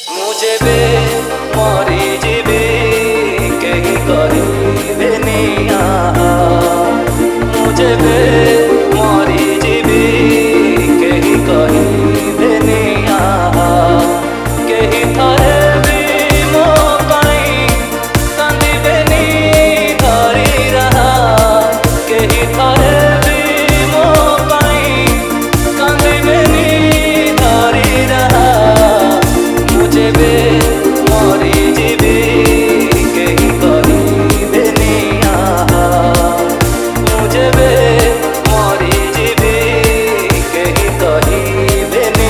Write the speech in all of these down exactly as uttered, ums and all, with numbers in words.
मुझे बे मरी जीवी कहीं कहबेनी मुझे बे मरी जीवी कहीं कहबेनी कहीं थरे भी मो पाई कांदिबेनी धरी रहा कहीं थरे भी मो पाई कांदिबेनी धरी रहा मुझे बे मरी जीवी कहीं कहबेनी मुझे बे मरी जीवी कहीं कहबेनी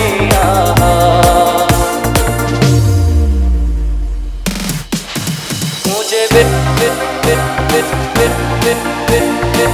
मुझे बे बे बे बे बे बे बे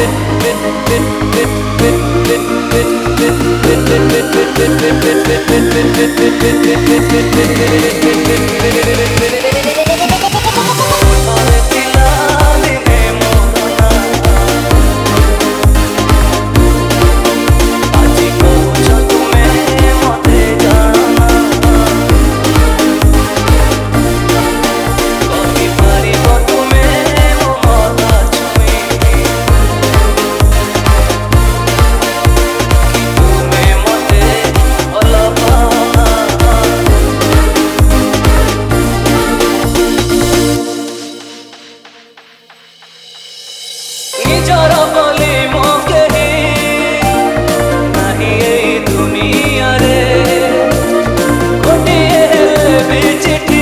निजर बोली मो केही नाही एई दुनिया रे गोटिए हेले भी चिठी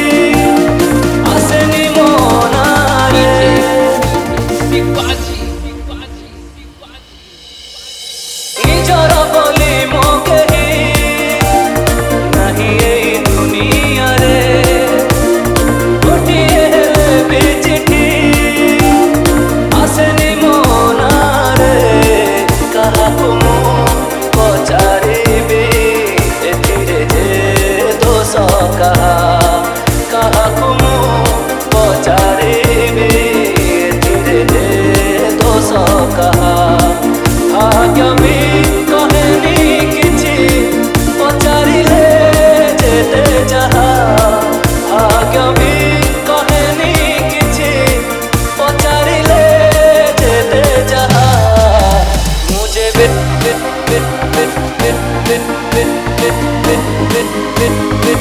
आसेनी मो नारे निजर बोली मो केही नाही एई दुनिया रे गोटिए हेले भी चिठी आसेनी मो नारे काहाकु मु पचारिबी एथिरे जे दोष काहा काहाकु मु पचारिबी एथिरे जे दोष काहा भाग्य भी कहेनी किछि पचारिले जेते जाहा भाग्य भी कहेनी किछि पचारिले जेते जाहा मुझे बे बे बे बे बे बे बे बे बे बे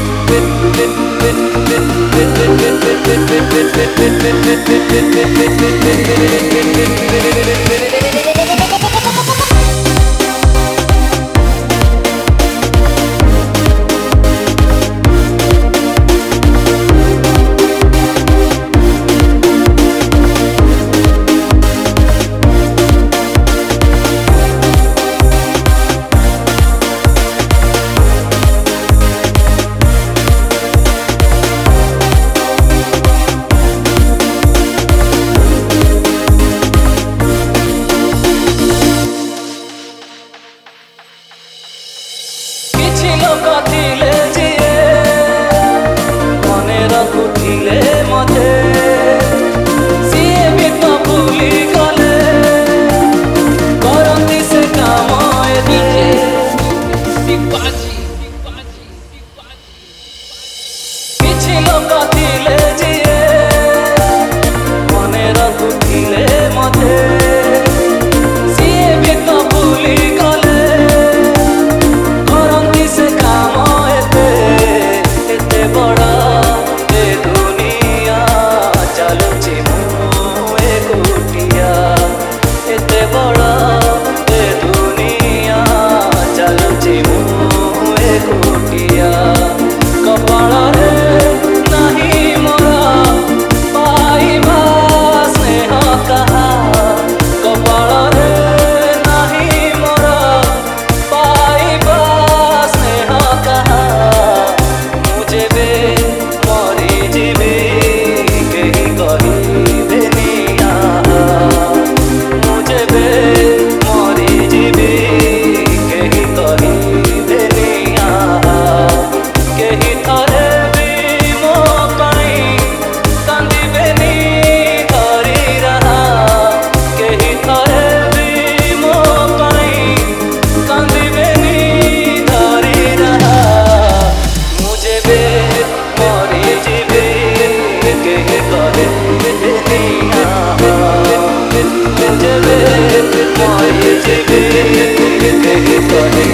किछि लोक थिले जिए मने रखुथिले मते सिए भी तो भूली गले करती से काम एते किछि लोक थिले जिए मने रखुथिले मते सिए भी तो भूली गले से काम एते एते बड़ा ए दुनिया चलुची मु एकुटिया एते बड़ा ए दुनिया चलुची मु एकुटिया कपाल रे नहीं Go ahead.